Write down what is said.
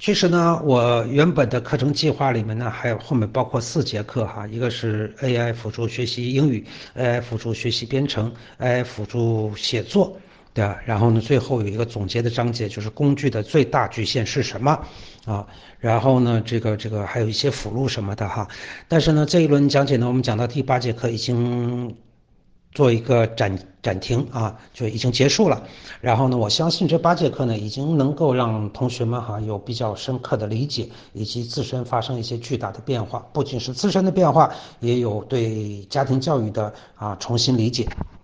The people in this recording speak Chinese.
其实呢，我原本的课程计划里面呢，还有后面包括4节课哈，一个是 AI 辅助学习英语，AI 辅助学习编程，AI 辅助写作，对吧？然后呢，最后有一个总结的章节，就是工具的最大局限是什么啊？然后呢，这个还有一些辅路什么的哈。但是呢，这一轮讲解呢，我们讲到第8节课已经做一个暂停啊，就已经结束了。然后呢，我相信这8节课呢，已经能够让同学们有比较深刻的理解，以及自身发生一些巨大的变化，不仅是自身的变化，也有对家庭教育的重新理解。